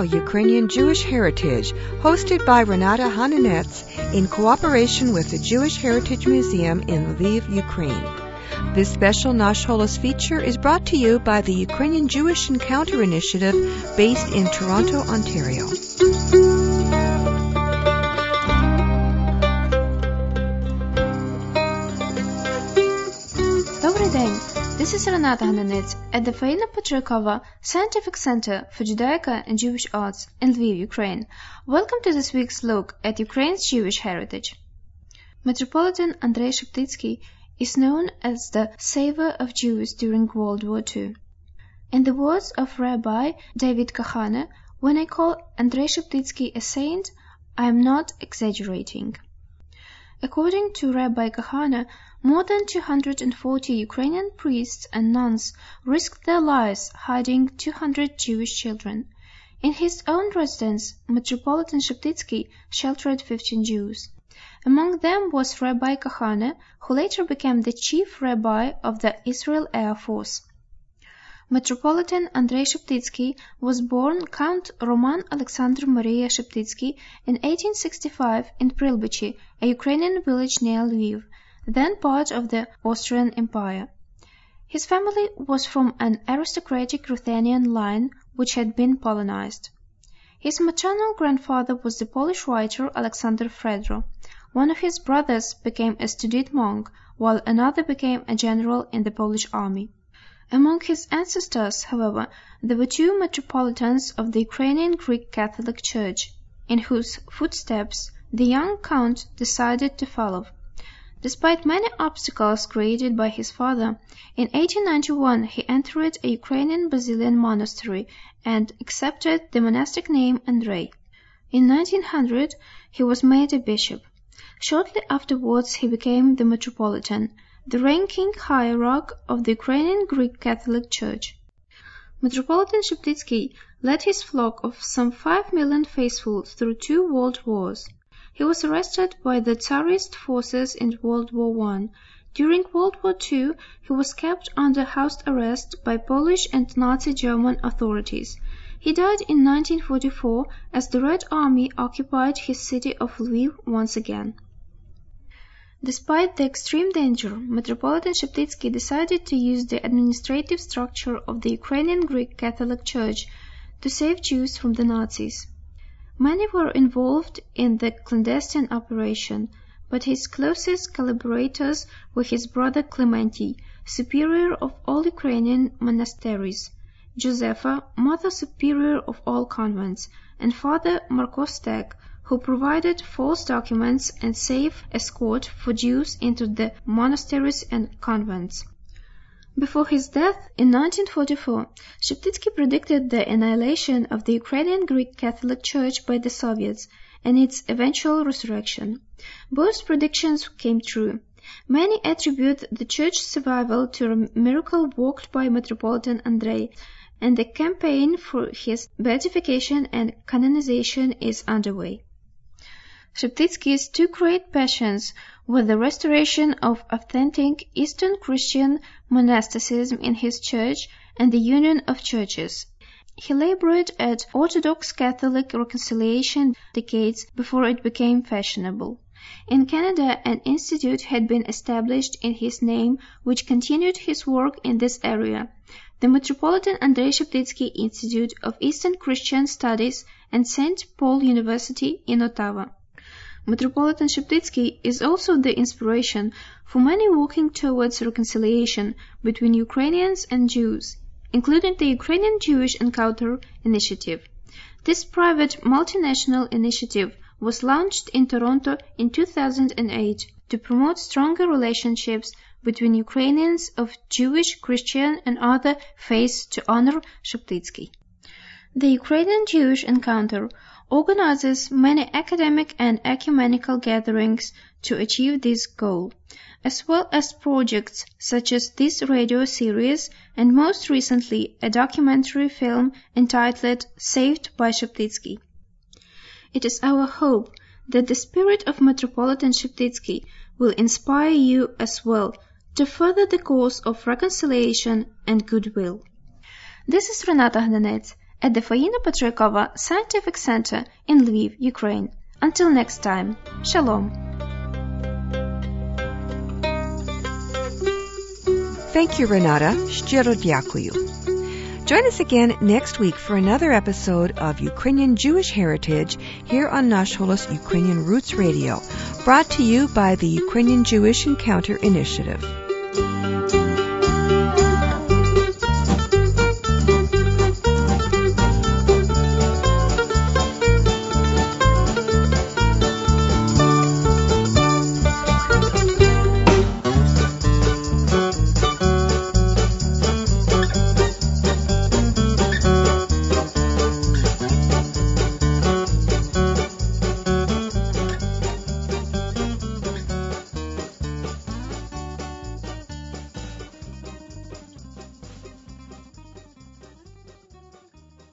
Ukrainian Jewish Heritage, hosted by Renata Hananetz in cooperation with the Jewish Heritage Museum in Lviv, Ukraine. This special Nash Holos feature is brought to you by the Ukrainian Jewish Encounter Initiative based in Toronto, Ontario. Добрий день! This is Renata Hananetz at the Faina Petrikova Scientific Center for Judaica and Jewish Arts in Lviv, Ukraine. Welcome to this week's look at Ukraine's Jewish heritage. Metropolitan Andrei Sheptytsky is known as the savior of Jews during World War II. In the words of Rabbi David Kahane, when I call Andrei Sheptytsky a saint, I am not exaggerating. According to Rabbi Kahane, more than 240 Ukrainian priests and nuns risked their lives hiding 200 Jewish children. In his own residence, Metropolitan Sheptytsky sheltered 15 Jews. Among them was Rabbi Kahane, who later became the chief rabbi of the Israel Air Force. Metropolitan Andrei Sheptytsky was born Count Roman Alexander Maria Sheptytsky in 1865 in Prilbychi, a Ukrainian village near Lviv, then part of the Austrian Empire. His family was from an aristocratic Ruthenian line which had been Polonized. His maternal grandfather was the Polish writer Alexander Fredro. One of his brothers became a studied monk, while another became a general in the Polish army. Among his ancestors, however, there were two metropolitans of the Ukrainian Greek Catholic Church, in whose footsteps the young count decided to follow. Despite many obstacles created by his father, in 1891 he entered a Ukrainian Basilian monastery and accepted the monastic name Andrei. In 1900 he was made a bishop. Shortly afterwards he became the metropolitan, the ranking hierarch of the Ukrainian Greek Catholic Church. Metropolitan Sheptytsky led his flock of some 5 million faithful through 2 world wars. He was arrested by the Tsarist forces in World War I. During World War II, he was kept under house arrest by Polish and Nazi German authorities. He died in 1944 as the Red Army occupied his city of Lviv once again. Despite the extreme danger, Metropolitan Sheptytsky decided to use the administrative structure of the Ukrainian Greek Catholic Church to save Jews from the Nazis. Many were involved in the clandestine operation, but his closest collaborators were his brother Clementy, superior of all Ukrainian monasteries, Josepha, mother superior of all convents, and Father Markostek, who provided false documents and safe escort for Jews into the monasteries and convents. Before his death in 1944, Sheptytsky predicted the annihilation of the Ukrainian Greek Catholic Church by the Soviets and its eventual resurrection. Both predictions came true. Many attribute the church's survival to a miracle worked by Metropolitan Andrei, and the campaign for his beatification and canonization is underway. Sheptytsky's two great passions were the restoration of authentic Eastern Christian monasticism in his church and the union of churches. He labored at Orthodox Catholic reconciliation decades before it became fashionable. In Canada, an institute had been established in his name which continued his work in this area, the Metropolitan Andrei Sheptytsky Institute of Eastern Christian Studies and St. Paul University in Ottawa. Metropolitan Sheptytsky is also the inspiration for many working towards reconciliation between Ukrainians and Jews, including the Ukrainian Jewish Encounter Initiative. This private multinational initiative was launched in Toronto in 2008 to promote stronger relationships between Ukrainians of Jewish, Christian, and other faiths to honor Sheptytsky. The Ukrainian Jewish Encounter organizes many academic and ecumenical gatherings to achieve this goal, as well as projects such as this radio series and most recently a documentary film entitled Saved by Sheptytsky. It is our hope that the spirit of Metropolitan Sheptytsky will inspire you as well to further the cause of reconciliation and goodwill. This is Renata Hananetz, at the Faina Petrikova Scientific Center in Lviv, Ukraine. Until next time, Shalom. Thank you, Renata. Щиро дякую. Join us again next week for another episode of Ukrainian Jewish Heritage here on Nash Holos Ukrainian Roots Radio, brought to you by the Ukrainian Jewish Encounter Initiative.